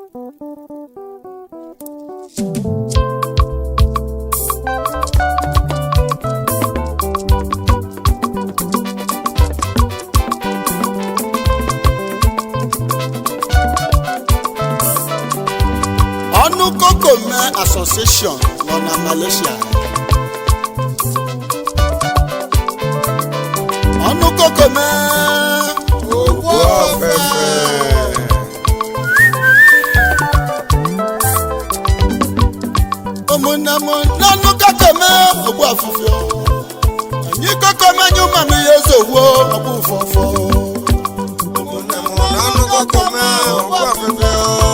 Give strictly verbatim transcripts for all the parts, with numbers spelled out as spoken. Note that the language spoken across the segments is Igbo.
Onukokome Association na Malaysia. Onukokome Ogwo Fefe. Omunamo nanukokome Ogwo Fefe. Anyi kokome nyuma mi yezowo Ogwo Fofo. Omunamo nanukokome Ogwo Fefe.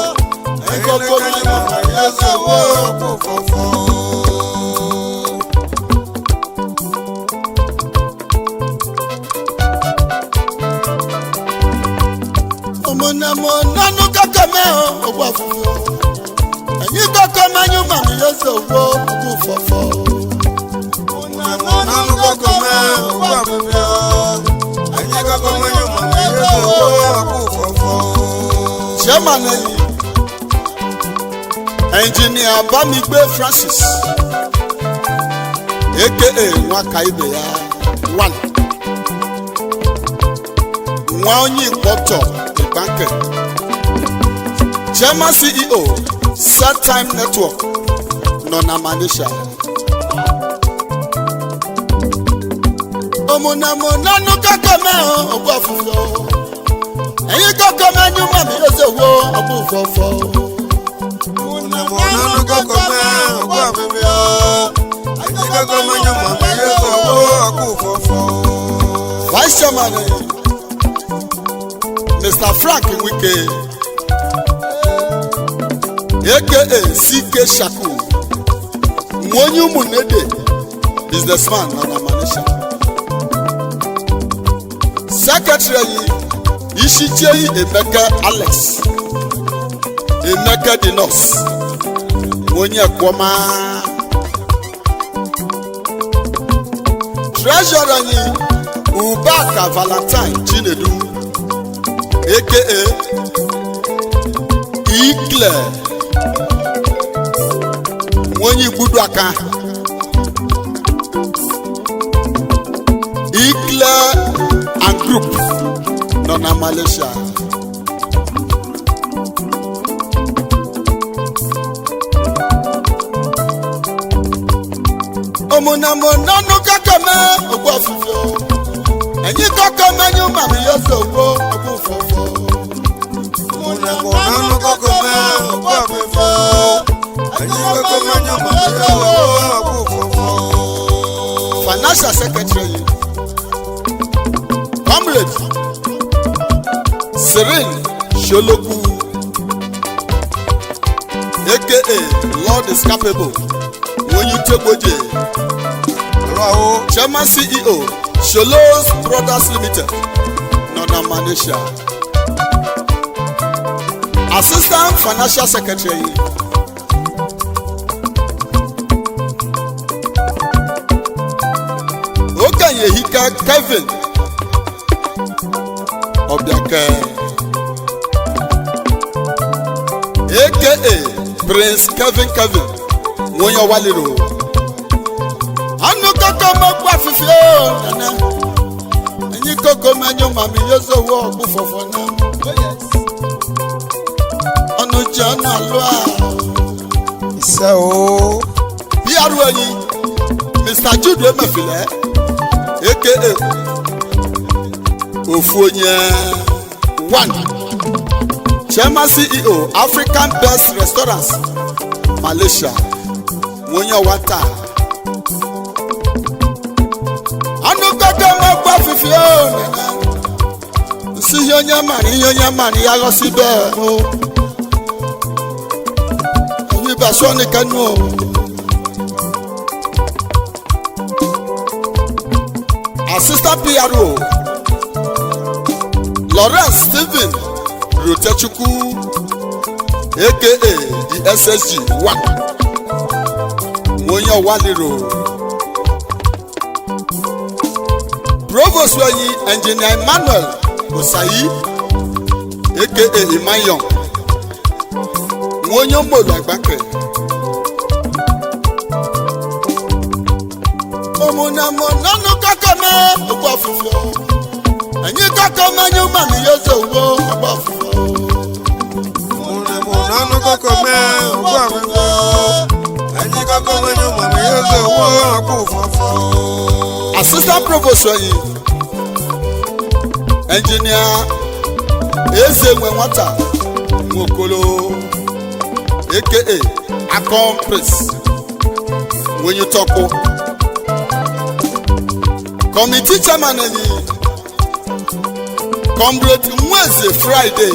Omonamo nanu kakame ogbo afofo. Anyi kakame nyuma mi yeso wo ogbo fofo. Omonamo nanu kakame ogbo afofo. Anyi kakame nyuma mi yeso wo ogbo fofo. Chairman Engineer Bamigbe Francis aka Nwakaibe ya one Nwaonyi Kpoto Ibanke Chairman C E O Set Time Network Nona Manisha Omunamo nanu kakame ogbo afofo Eyin kakame nyuma mi yose wo ogbo fofo Nanu kokome ogbo afefe o Ayi kokome nyuma mi yeso wo ogbo fofo Vice Chairman Mister Frank Wike aka C K Shaku Mwonyu Munede businessman na Malaysia Secretary Ishichei Emeka Alex Emeka the nurse Onye Kwoma Treasurer ni Ubaka Valentine Chinedu aka Ikle Onye Gbudu aka Ikle and group Nona Malaysia Omunamo nanu kakame ogbo afofo. Enyi kakame nyuma mi yeso wo ogbo fofo. Omunamo nanu kakame ogbo afofo. Enyi kakame nyuma mi yeso wo ogbo fofo. Financial Secretary Comrade Serene Sholoku aka Lord is capable. When you take Oje Chairman C E O Sholos Brothers Limited Nona Malaysia Assistant Financial Secretary Okanyehika Kevin Obiake aka Prince Kevin Kevin Wonya Waliro Anu koko mogbo afifi o nana Enyi koko menyo mami yeso wo ogbo fofo na Oh yes Anu jana loa Ise o Bi aru eyi Mister Jude Emefile aka Ofonye one Chairman C E O African Best Restaurants Malaysia Wonya wata Anu kaka magba fifi o nana Si yonya mani yonya mani ya lo si be o Ni ba so ni kanu o Assistant P R O Lawrence Stephen Rotechukwu aka the S S G one Wonya Waliro Provost Wayi Engineer Emmanuel Osayi aka Imayon Nwonyo Molo Agbake. Omuna mona no kakame obafufu. Anyi kakame nyuma mi yozo wo obafufu. Omuna mona no kakame obafufu. Anyi kakame nyuma mi yozo wo obafufu. Assistant Provost yi. Engineer Eze Nwata Mokolo aka Accomplice. When you talk committee chairman ni Comrade Wednesday Friday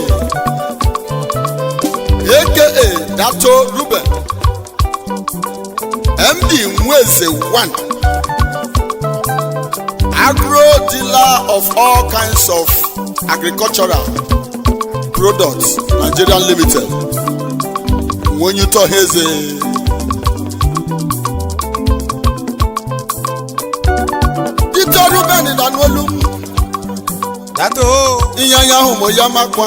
aka Dato Ruben M D Wednesday one agro dealer of all kinds of agricultural products Nigeria Limited. When you talk Heze Dito Ruben Idanwolu Dato Iyanya humo yamakwa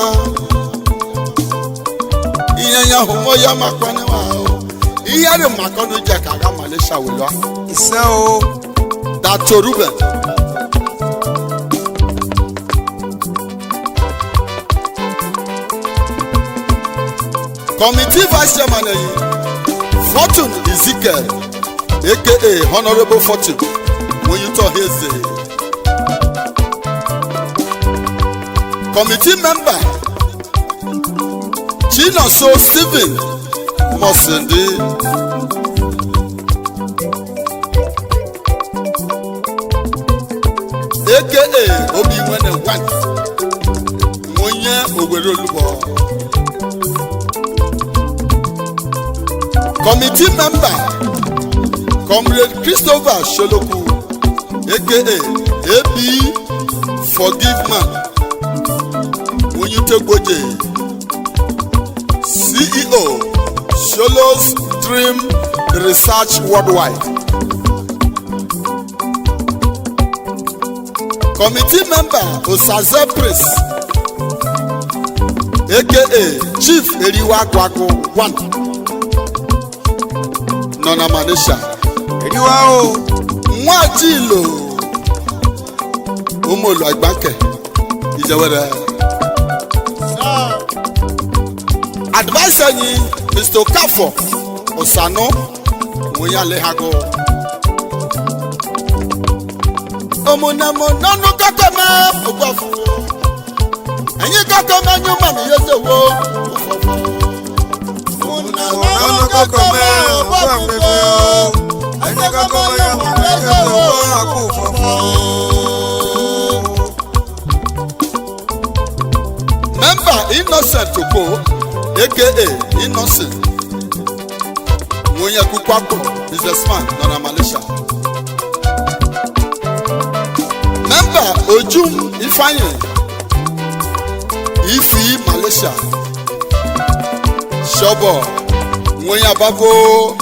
Iyanya humo yamakwa ni wa o Iyare makonu je kaga Malaysia welwa Isa o Dato Ruben Committee Vice Chairman yi Fortune Ezekiel aka Honorable Fortune when you talk Heze. Committee member Chinoso Stephen Mosindi aka Obi Nwene One Nwonye Owere Olubo. Committee member Comrade Christopher Sholoku aka A B Forgive Man when you take Goje C E O Sholos Dream Research Worldwide. Committee member Osaze Prince aka Chief Eriwa Kwaku One Nona Manisha Eriwa o Nwajilo Omolo Agbake Ijewere Advisor yi Mister Okafo Osano Moyale Hago Omunamo nanu kakama Ogwafu Anyi kakama nyuma mi yosewo Omunamo kakama Ogwafu Anyi kakama nyuma mi yosewo Member Innocent Oko aka Innocent Mwenye Kukwako businessman Nana Malaysia. Member Ojum Ifanye Ifi Malaysia. Shobo Mwenye Babo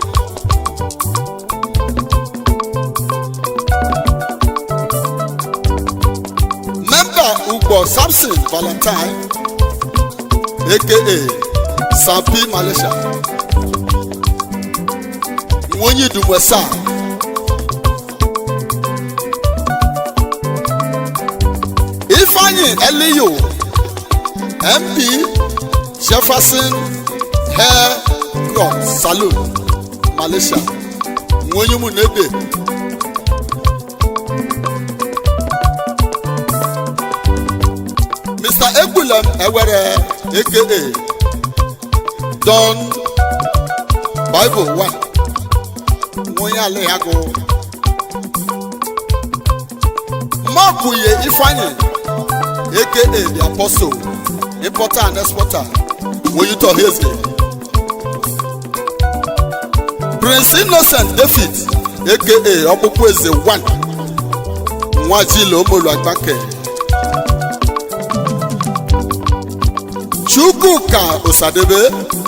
Member Ugo Samson Valentine aka Sampi Malaysia. Mwonyi Dumwesa Ifeanyi Eliyo M P Jefferson Hair Club Saloon Malaysia. Mwonyi Munebe Mister Egulem Ewere aka Don Bible One Mwenye Alehago Makuye Ifeanyi aka the Apostle Importer and Exporter when you talk Heze. Prince Innocent David aka Obukweze One Nwajilo Omolo Agbake. Chukwuka Osadebe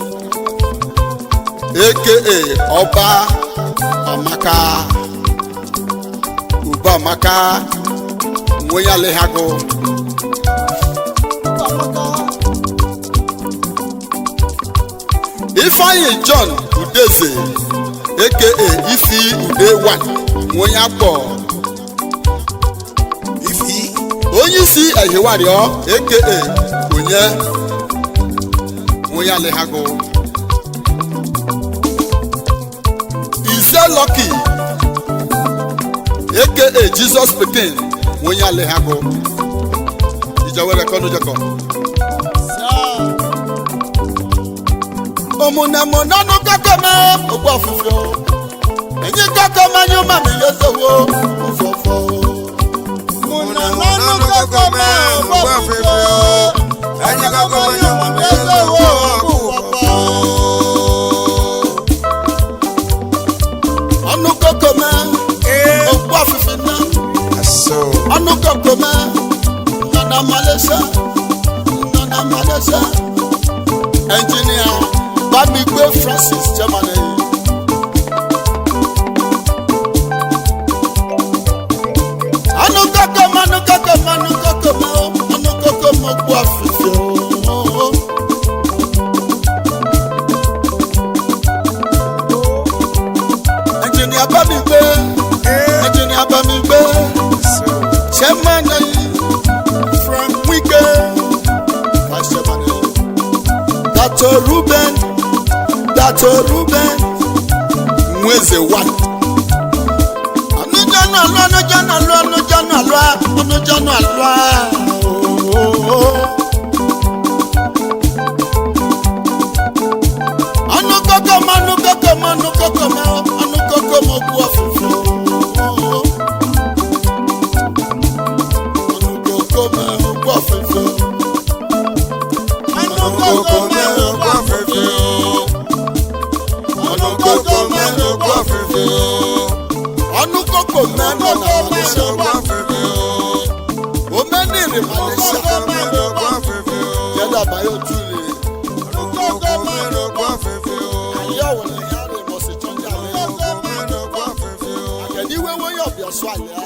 aka Oba Amaka Uba Amaka Mwenye Alehago Ifeanyi John Udeze aka Ifi Ude one wonye akpọ Ifi onye isi Ehiwario aka onye wonye alehago Ize Lucky aka Jesus Pikin wonye alehago ijawere kono jeko omuna mona no kakama ogbo fufu enyi kakama nyuma mi yesowo fofo Muna mona no kakama ogbo fufu enyi kakama nyuma mi yesowo anu kakama ogbo fufu na so anu kakama nana Malaysia nana Malaysia engineer Babigbe Francis Germany. Anu kaka manu kaka manu kaka ma anu kaka mo gbo afifio. Engineer Babigbe, engineer Babigbe, chairman from Wike, vice chairman. Doctor Ruben. Dato Ruben mweze one anujana lwa anujana lwa anujana lwa anujana lwa anu koko manu koko manu koko ma anu koko mo ku afufu anu koko ma ku afufu anu koko ma ku afufu Koko meno kwa fefe Onu koko meno na Malaysia kwa fefe Omeni ri Malaysia Koko meno kwa fefe Yada bayo tuli Onu koko meno kwa fefe Ayo wale yare mosi chonja Koko meno kwa fefe Akeni wewe yobi aswale